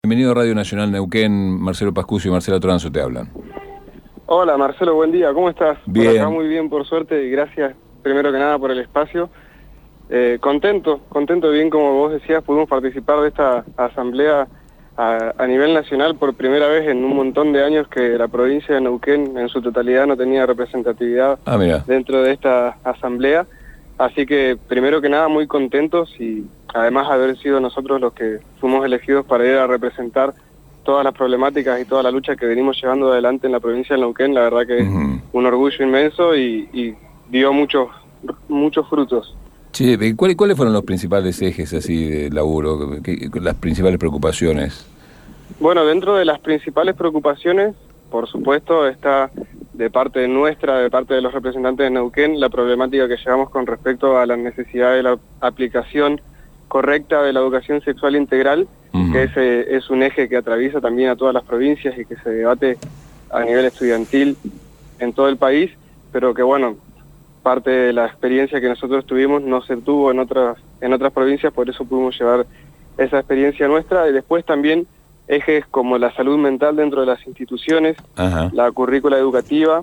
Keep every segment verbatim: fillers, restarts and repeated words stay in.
Bienvenido a Radio Nacional Neuquén, Marcelo Pascucio y Marcela Toranzo te hablan. Hola Marcelo, buen día, ¿cómo estás? Bien. Por acá muy bien, por suerte, y gracias primero que nada por el espacio. Eh, contento, contento, bien como vos decías, pudimos participar de esta asamblea a, a nivel nacional por primera vez en un montón de años que la provincia de Neuquén en su totalidad no tenía representatividad ah, mira. dentro de esta asamblea. Así que primero que nada muy contentos y además haber sido nosotros los que fuimos elegidos para ir a representar todas las problemáticas y toda la lucha que venimos llevando adelante en la provincia de Neuquén, la verdad que es uh-huh. un orgullo inmenso y, y dio muchos muchos frutos. Sí, ¿cuáles, ¿cuáles fueron los principales ejes así de laburo, ¿Qué, las principales preocupaciones? Bueno, dentro de las principales preocupaciones, por supuesto, está de parte nuestra, de parte de los representantes de Neuquén, la problemática que llevamos con respecto a la necesidad de la aplicación correcta de la educación sexual integral, uh-huh. que ese es un eje que atraviesa también a todas las provincias y que se debate a nivel estudiantil en todo el país, pero que bueno, parte de la experiencia que nosotros tuvimos no se tuvo en otras, en otras provincias, por eso pudimos llevar esa experiencia nuestra, y después también ejes como la salud mental dentro de las instituciones, uh-huh. la currícula educativa,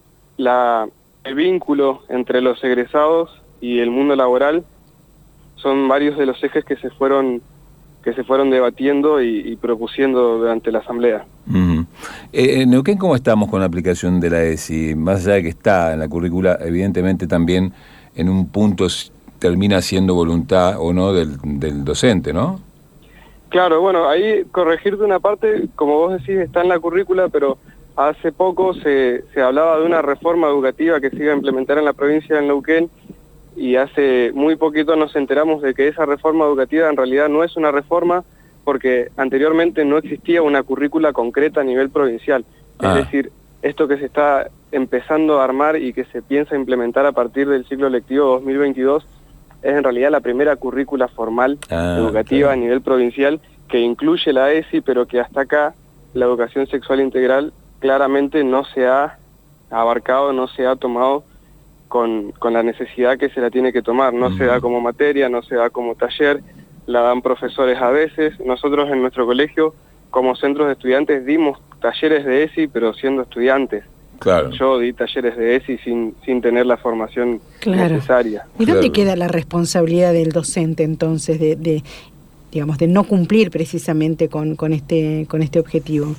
la, el vínculo entre los egresados y el mundo laboral, son varios de los ejes que se fueron que se fueron debatiendo y, y propusiendo durante la asamblea. Uh-huh. Eh, en Neuquén, ¿cómo estamos con la aplicación de la ESI? Más allá de que está en la currícula, evidentemente también en un punto termina siendo voluntad o no del, del docente, ¿no? Claro, bueno, ahí corregirte una parte, como vos decís, está en la currícula, pero hace poco se, se hablaba de una reforma educativa que se iba a implementar en la provincia de Neuquén, y hace muy poquito nos enteramos de que esa reforma educativa en realidad no es una reforma porque anteriormente no existía una currícula concreta a nivel provincial. Ah. Es decir, esto que se está empezando a armar y que se piensa implementar a partir del ciclo lectivo dos mil veintidós es en realidad la primera currícula formal ah, educativa claro. a nivel provincial que incluye la ESI, pero que hasta acá la educación sexual integral claramente no se ha abarcado, no se ha tomado Con, con la necesidad que se la tiene que tomar. No uh-huh. se da como materia, no se da como taller, la dan profesores a veces. Nosotros en nuestro colegio, como centros de estudiantes, dimos talleres de ESI, pero siendo estudiantes. Claro. Yo di talleres de ESI sin, sin tener la formación claro. necesaria. ¿Y dónde claro. queda la responsabilidad del docente, entonces, de, de digamos, de no cumplir precisamente con, con, este, con este objetivo?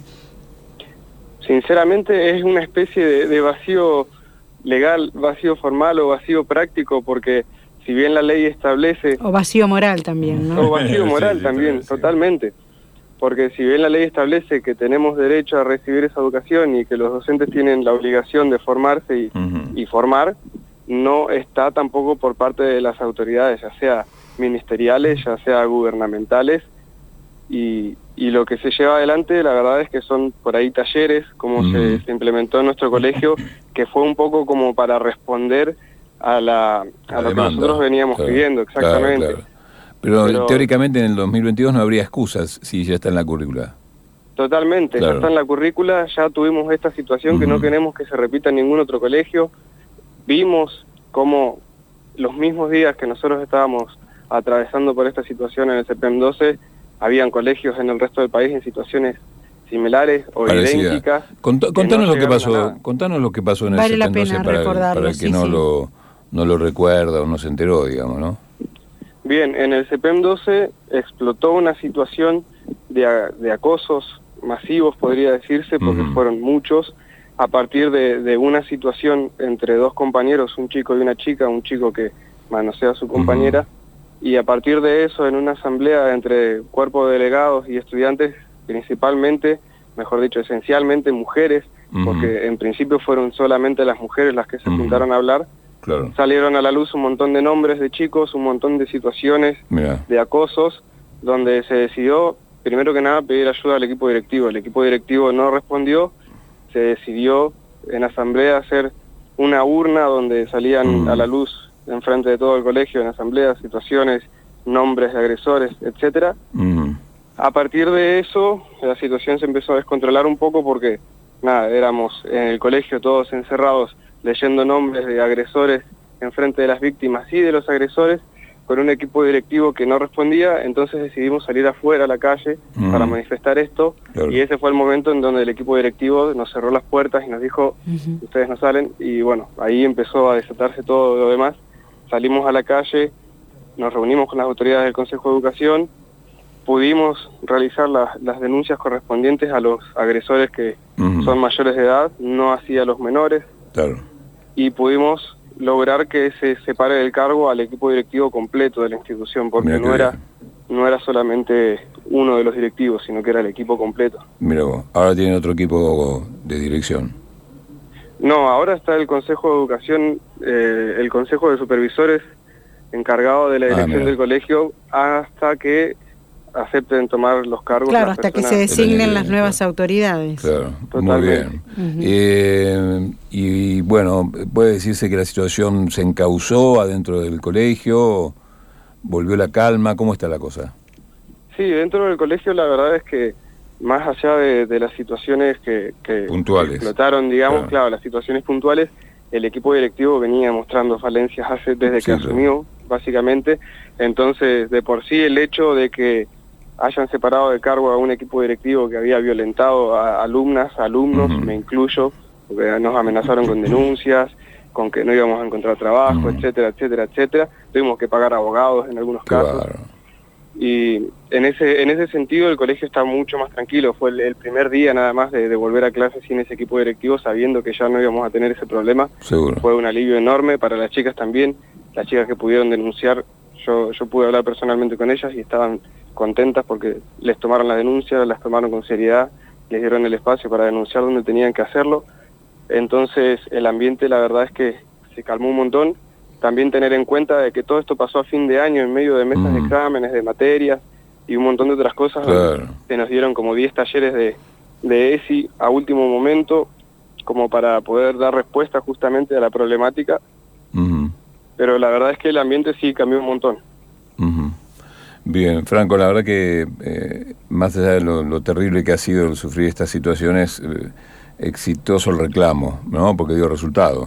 Sinceramente es una especie de, de vacío legal, vacío formal o vacío práctico, porque si bien la ley establece... O vacío moral también, ¿no? O vacío moral sí, sí, también, sí. totalmente. Porque si bien la ley establece que tenemos derecho a recibir esa educación y que los docentes tienen la obligación de formarse y, uh-huh. y formar, no está tampoco por parte de las autoridades, ya sea ministeriales, ya sea gubernamentales, y... Y lo que se lleva adelante, la verdad es que son por ahí talleres, como mm. se, se implementó en nuestro colegio, que fue un poco como para responder a la a la lo demanda. que nosotros veníamos claro, pidiendo, exactamente. Claro, claro. Pero, Pero teóricamente en el dos mil veintidós no habría excusas si ya está en la currícula. Totalmente, claro. ya está en la currícula, ya tuvimos esta situación mm. que no queremos que se repita en ningún otro colegio. Vimos cómo los mismos días que nosotros estábamos atravesando por esta situación en el C P E M doce, habían colegios en el resto del país en situaciones similares o Parecida. idénticas. Cont contanos no lo que pasó, contanos lo que pasó en vale el C C P E M doce para, el, para el que sí, no sí. lo no lo recuerda o no se enteró, digamos, ¿no? Bien, en el C P E M doce explotó una situación de, de acosos masivos, podría decirse, porque uh-huh. fueron muchos, a partir de, de una situación entre dos compañeros, un chico y una chica, un chico que manoseó a su compañera, uh-huh. y a partir de eso, en una asamblea entre cuerpo de delegados y estudiantes, principalmente, mejor dicho, esencialmente mujeres, uh-huh. porque en principio fueron solamente las mujeres las que se uh-huh. juntaron a hablar, claro. salieron a la luz un montón de nombres de chicos, un montón de situaciones Mirá. de acosos, donde se decidió, primero que nada, pedir ayuda al equipo directivo. El equipo directivo no respondió, se decidió en asamblea hacer una urna donde salían uh-huh. a la luz enfrente de todo el colegio, en asamblea, situaciones, nombres de agresores, etcétera. Uh-huh. A partir de eso, la situación se empezó a descontrolar un poco porque, nada, éramos en el colegio todos encerrados leyendo nombres de agresores enfrente de las víctimas y de los agresores, con un equipo directivo que no respondía, entonces decidimos salir afuera a la calle uh-huh. para manifestar esto, claro. y ese fue el momento en donde el equipo directivo nos cerró las puertas y nos dijo, uh-huh. ustedes no salen, y bueno, ahí empezó a desatarse todo lo demás. Salimos a la calle, nos reunimos con las autoridades del Consejo de Educación, pudimos realizar la, las denuncias correspondientes a los agresores que uh-huh. son mayores de edad, no así a los menores, claro. y pudimos lograr que se separe del cargo al equipo directivo completo de la institución, porque no era, no era solamente uno de los directivos, sino que era el equipo completo. Mira vos, ahora tienen otro equipo de dirección. No, ahora está el Consejo de Educación, eh, el Consejo de Supervisores encargado de la dirección ah, del colegio hasta que acepten tomar los cargos. Claro, hasta que se designen las nuevas claro. autoridades. Claro, totalmente. Muy bien. Uh-huh. Eh, y bueno, puede decirse que la situación se encauzó adentro del colegio, volvió la calma, ¿cómo está la cosa? Sí, dentro del colegio la verdad es que más allá de, de las situaciones que, que, puntuales. que explotaron, digamos, claro. claro, las situaciones puntuales, el equipo directivo venía mostrando falencias hace, desde sí, que claro. asumió, básicamente. Entonces, de por sí, el hecho de que hayan separado de cargo a un equipo directivo que había violentado a alumnas, alumnos, uh-huh. me incluyo, porque nos amenazaron con denuncias, con que no íbamos a encontrar trabajo, uh-huh. etcétera, etcétera, etcétera. Tuvimos que pagar abogados en algunos casos. Claro. Y en ese en ese sentido el colegio está mucho más tranquilo. Fue el, el primer día nada más de, de volver a clases sin ese equipo directivo, sabiendo que ya no íbamos a tener ese problema. Seguro. Fue un alivio enorme para las chicas también. Las chicas que pudieron denunciar, yo, yo pude hablar personalmente con ellas y estaban contentas porque les tomaron la denuncia, las tomaron con seriedad, les dieron el espacio para denunciar donde tenían que hacerlo. Entonces el ambiente la verdad es que se calmó un montón. También tener en cuenta de que todo esto pasó a fin de año en medio de mesas mm. de exámenes, de materias y un montón de otras cosas. Claro. Se nos dieron como diez talleres de, de ESI a último momento como para poder dar respuesta justamente a la problemática. Mm. Pero la verdad es que el ambiente sí cambió un montón. Mm. Bien, Franco, la verdad que eh, más allá de lo, lo terrible que ha sido el sufrir estas situaciones, eh, exitoso el reclamo, ¿no? Porque dio resultado.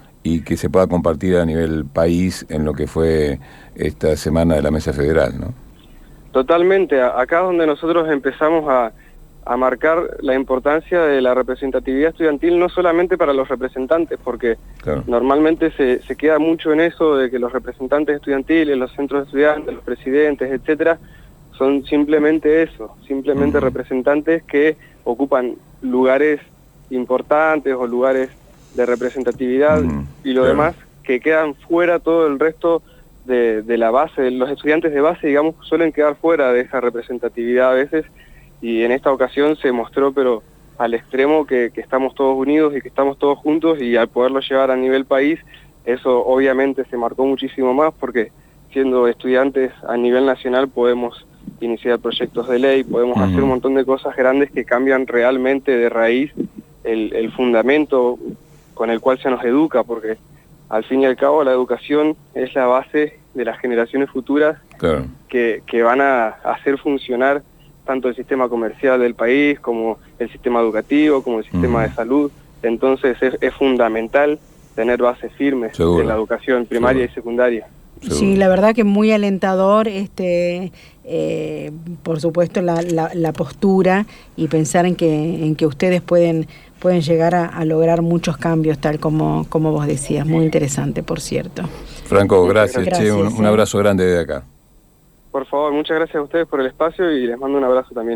Y que se pueda compartir a nivel país en lo que fue esta semana de la Mesa Federal, ¿no? Totalmente. Acá es donde nosotros empezamos a, a marcar la importancia de la representatividad estudiantil, no solamente para los representantes, porque claro. normalmente se, se queda mucho en eso de que los representantes estudiantiles, los centros de estudiantes, los presidentes, etcétera, son simplemente eso, simplemente uh-huh. representantes que ocupan lugares importantes o lugares de representatividad mm, y lo claro. demás, que quedan fuera todo el resto de, de la base. Los estudiantes de base, digamos, suelen quedar fuera de esa representatividad a veces, y en esta ocasión se mostró, pero al extremo, que, que estamos todos unidos y que estamos todos juntos, y al poderlo llevar a nivel país, eso obviamente se marcó muchísimo más, porque siendo estudiantes a nivel nacional podemos iniciar proyectos de ley, podemos mm. hacer un montón de cosas grandes que cambian realmente de raíz el, el fundamento con el cual se nos educa, porque al fin y al cabo la educación es la base de las generaciones futuras claro. que, que van a hacer funcionar tanto el sistema comercial del país como el sistema educativo, como el sistema uh-huh. de salud. Entonces es, es fundamental tener bases firmes Seguro. en la educación primaria Seguro. y secundaria. Seguro. Sí, la verdad que muy alentador, este, eh, por supuesto la, la, la postura y pensar en que en que ustedes pueden pueden llegar a, a lograr muchos cambios, tal como como vos decías. Muy interesante, por cierto. Franco, gracias. gracias che, un, un abrazo grande de acá. Por favor, muchas gracias a ustedes por el espacio y les mando un abrazo también.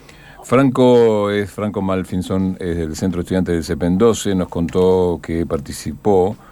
Franco es Franco Malfinson, es del Centro Estudiante del CEPEN doce, nos contó que participó